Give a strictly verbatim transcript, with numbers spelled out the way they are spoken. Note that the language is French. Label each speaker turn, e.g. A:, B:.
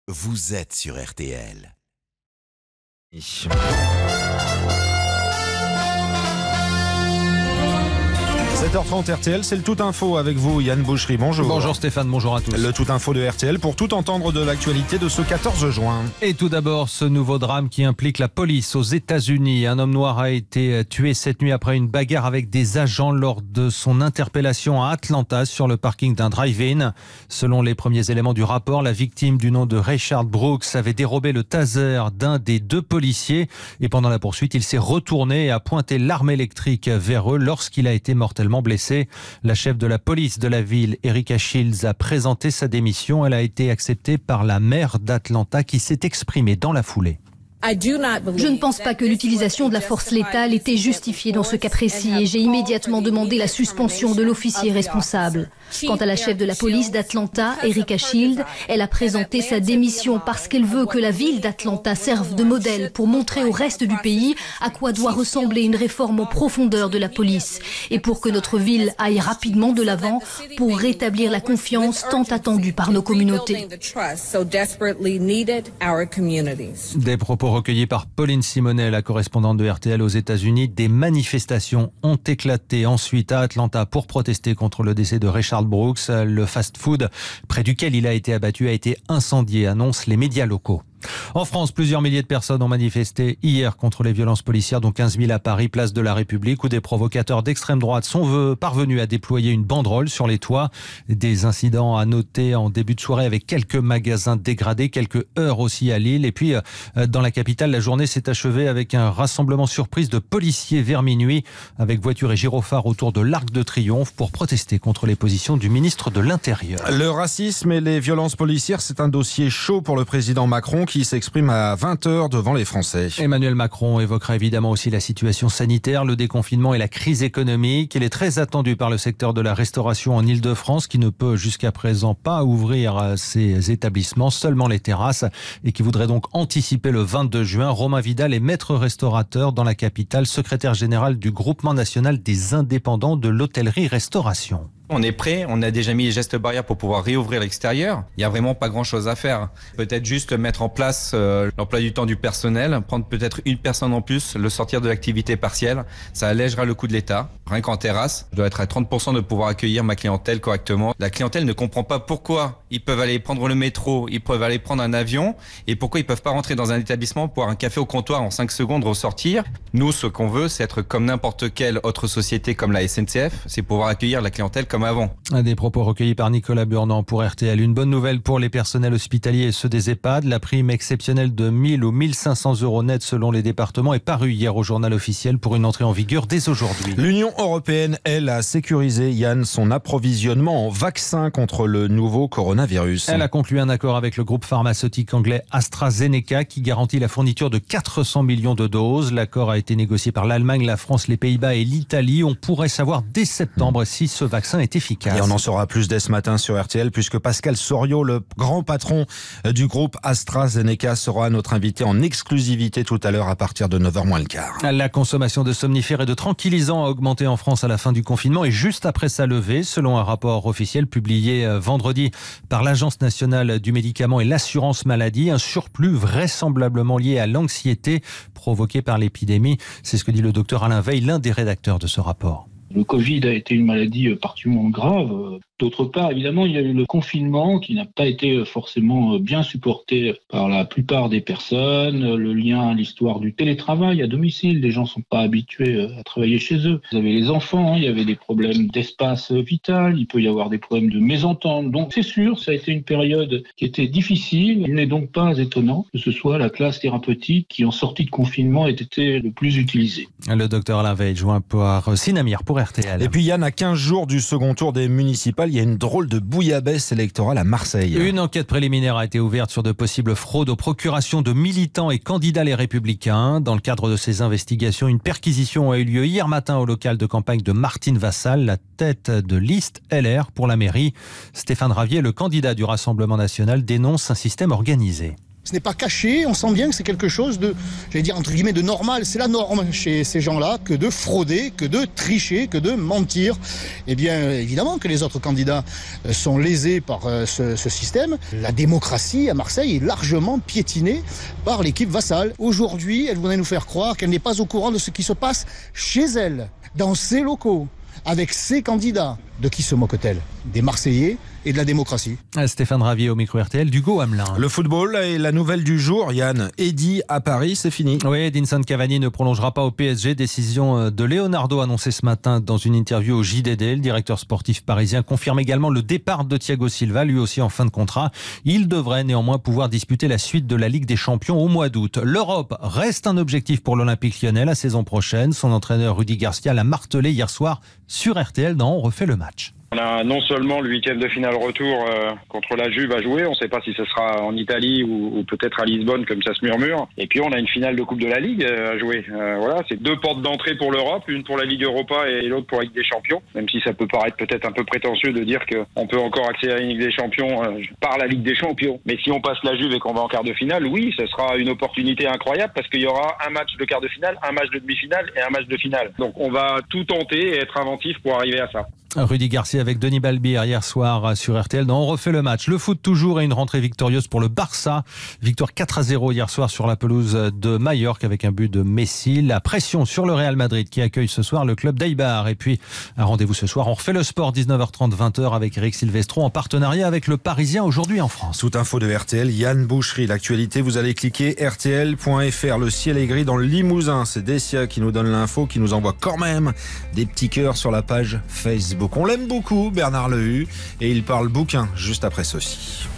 A: vous êtes sur R T L.
B: sept heures trente R T L, c'est le Tout Info avec vous, Yann Boucherie. Bonjour.
C: Bonjour Stéphane, bonjour à tous.
B: Le Tout Info de R T L pour tout entendre de l'actualité de ce quatorze juin.
C: Et tout d'abord, ce nouveau drame qui implique la police aux États-Unis. Un homme noir a été tué cette nuit après une bagarre avec des agents lors de son interpellation à Atlanta sur le parking d'un drive-in. Selon les premiers éléments du rapport, la victime du nom de Rayshard Brooks avait dérobé le taser d'un des deux policiers et pendant la poursuite, il s'est retourné et a pointé l'arme électrique vers eux lorsqu'il a été mortellement blessé. La chef de la police de la ville, Erika Shields, a présenté sa démission. Elle a été acceptée par la maire d'Atlanta qui s'est exprimée dans la foulée.
D: Je ne pense pas que l'utilisation de la force létale était justifiée dans ce cas précis et j'ai immédiatement demandé la suspension de l'officier responsable. Quant à la chef de la police d'Atlanta, Erika Shields, elle a présenté sa démission parce qu'elle veut que la ville d'Atlanta serve de modèle pour montrer au reste du pays à quoi doit ressembler une réforme en profondeur de la police et pour que notre ville aille rapidement de l'avant pour rétablir la confiance tant attendue par nos communautés.
C: Des propos recueillis par Pauline Simonet, la correspondante de R T L aux États-Unis. Des manifestations ont éclaté ensuite à Atlanta pour protester contre le décès de Rayshard Brooks. Le fast-food près duquel il a été abattu a été incendié, annoncent les médias locaux. En France, plusieurs milliers de personnes ont manifesté hier contre les violences policières, dont quinze mille à Paris, place de la République, où des provocateurs d'extrême droite sont parvenus à déployer une banderole sur les toits. Des incidents à noter en début de soirée avec quelques magasins dégradés, quelques heurts aussi à Lille. Et puis, dans la capitale, la journée s'est achevée avec un rassemblement surprise de policiers vers minuit, avec voitures et gyrophares autour de l'Arc de Triomphe pour protester contre les positions du ministre de l'Intérieur.
B: Le racisme et les violences policières, c'est un dossier chaud pour le président Macron, qui s'exprime à vingt heures devant les Français.
C: Emmanuel Macron évoquera évidemment aussi la situation sanitaire, le déconfinement et la crise économique. Il est très attendu par le secteur de la restauration en Île-de-France qui ne peut jusqu'à présent pas ouvrir ses établissements, seulement les terrasses, et qui voudrait donc anticiper le vingt-deux juin. Romain Vidal est maître restaurateur dans la capitale, secrétaire général du Groupement national des indépendants de l'hôtellerie-restauration.
E: On est prêt, on a déjà mis les gestes barrières pour pouvoir réouvrir l'extérieur. Il n'y a vraiment pas grand-chose à faire. Peut-être juste mettre en place euh, l'emploi du temps du personnel, prendre peut-être une personne en plus, le sortir de l'activité partielle. Ça allègera le coût de l'État. Rien qu'en terrasse, je dois être à trente pour cent de pouvoir accueillir ma clientèle correctement. La clientèle ne comprend pas pourquoi ils peuvent aller prendre le métro, ils peuvent aller prendre un avion et pourquoi ils peuvent pas rentrer dans un établissement, boire un café au comptoir en cinq secondes, ressortir. Nous, ce qu'on veut, c'est être comme n'importe quelle autre société comme la S N C F, c'est pouvoir accueillir la clientèle comme avant.
C: Des propos recueillis par Nicolas Burnand pour R T L. Une bonne nouvelle pour les personnels hospitaliers et ceux des EHPAD. La prime exceptionnelle de mille ou mille cinq cents euros net selon les départements est parue hier au journal officiel pour une entrée en vigueur dès aujourd'hui.
B: L'Union européenne, elle, a sécurisé, Yann, son approvisionnement en vaccins contre le nouveau coronavirus.
C: Elle a conclu un accord avec le groupe pharmaceutique anglais AstraZeneca qui garantit la fourniture de quatre cents millions de doses. L'accord a été négocié par l'Allemagne, la France, les Pays-Bas et l'Italie. On pourrait savoir dès septembre si ce vaccin est efficace.
B: Et on en saura plus dès ce matin sur R T L puisque Pascal Soriot, le grand patron du groupe AstraZeneca, sera notre invité en exclusivité tout à l'heure à partir de neuf heures moins le quart.
C: La consommation de somnifères et de tranquillisants a augmenté en France à la fin du confinement et juste après sa levée, selon un rapport officiel publié vendredi par l'Agence nationale du médicament et l'assurance maladie, un surplus vraisemblablement lié à l'anxiété provoquée par l'épidémie. C'est ce que dit le docteur Alain Veil, l'un des rédacteurs de ce rapport.
F: Le Covid a été une maladie particulièrement grave. D'autre part, évidemment, il y a eu le confinement qui n'a pas été forcément bien supporté par la plupart des personnes. Le lien à l'histoire du télétravail à domicile, les gens ne sont pas habitués à travailler chez eux. Vous avez les enfants, il y avait des problèmes d'espace vital, il peut y avoir des problèmes de mésentente. Donc c'est sûr, ça a été une période qui était difficile. Il n'est donc pas étonnant que ce soit la classe thérapeutique qui, en sortie de confinement, ait été le plus utilisée.
C: Le docteur Alain Veil, joint par Sinamir pour R T L.
B: Et puis Yann, à quinze jours du second tour des municipales, il y a une drôle de bouillabaisse électorale à Marseille.
C: Une enquête préliminaire a été ouverte sur de possibles fraudes aux procurations de militants et candidats Les Républicains. Dans le cadre de ces investigations, une perquisition a eu lieu hier matin au local de campagne de Martine Vassal, la tête de liste L R pour la mairie. Stéphane Ravier, le candidat du Rassemblement national, dénonce un système organisé.
G: Ce n'est pas caché, on sent bien que c'est quelque chose de, j'allais dire entre guillemets, de normal. C'est la norme chez ces gens-là que de frauder, que de tricher, que de mentir. Eh bien, évidemment que les autres candidats sont lésés par ce, ce système. La démocratie à Marseille est largement piétinée par l'équipe vassale. Aujourd'hui, elle voudrait nous faire croire qu'elle n'est pas au courant de ce qui se passe chez elle, dans ses locaux, avec ses candidats. De qui se moque-t-elle ? Des Marseillais et de la démocratie.
C: Stéphane Ravier au micro R T L, d'Hugo Hamelin.
B: Le football est la nouvelle du jour, Yann. Eddy à Paris, c'est fini.
C: Oui, Edinson Cavani ne prolongera pas au P S G. Décision de Leonardo annoncée ce matin dans une interview au J D D. Le directeur sportif parisien confirme également le départ de Thiago Silva, lui aussi en fin de contrat. Il devrait néanmoins pouvoir disputer la suite de la Ligue des Champions au mois d'août. L'Europe reste un objectif pour l'Olympique Lyonnais la saison prochaine. Son entraîneur Rudy Garcia l'a martelé hier soir sur R T L dans On refait le match.
H: On a non seulement le huitième de finale retour euh, contre la Juve à jouer, on ne sait pas si ce sera en Italie ou, ou peut-être à Lisbonne comme ça se murmure. Et puis on a une finale de Coupe de la Ligue euh, à jouer. Euh, voilà, c'est deux portes d'entrée pour l'Europe, une pour la Ligue Europa et l'autre pour la Ligue des Champions. Même si ça peut paraître peut-être un peu prétentieux de dire qu'on peut encore accéder à la Ligue des Champions euh, par la Ligue des Champions. Mais si on passe la Juve et qu'on va en quart de finale, oui, ce sera une opportunité incroyable parce qu'il y aura un match de quart de finale, un match de demi-finale et un match de finale. Donc on va tout tenter et être inventif pour arriver à ça.
C: Rudy Garcia avec Denis Balbir hier soir sur R T L dans On refait le match. Le foot toujours et une rentrée victorieuse pour le Barça. Victoire quatre à zéro hier soir sur la pelouse de Majorque avec un but de Messi. La pression sur le Real Madrid qui accueille ce soir le club d'Eibar. Et puis un rendez-vous ce soir. On refait le sport dix-neuf heures trente vingt heures avec Eric Silvestro en partenariat avec le Parisien aujourd'hui en France.
B: Toute info de R T L, Yann Boucherie. L'actualité, vous allez cliquer R T L point F R. Le ciel est gris dans le Limousin. C'est Dessia qui nous donne l'info, qui nous envoie quand même des petits cœurs sur la page Facebook. On l'aime beaucoup, Bernard Lehu, et il parle bouquin juste après ceci.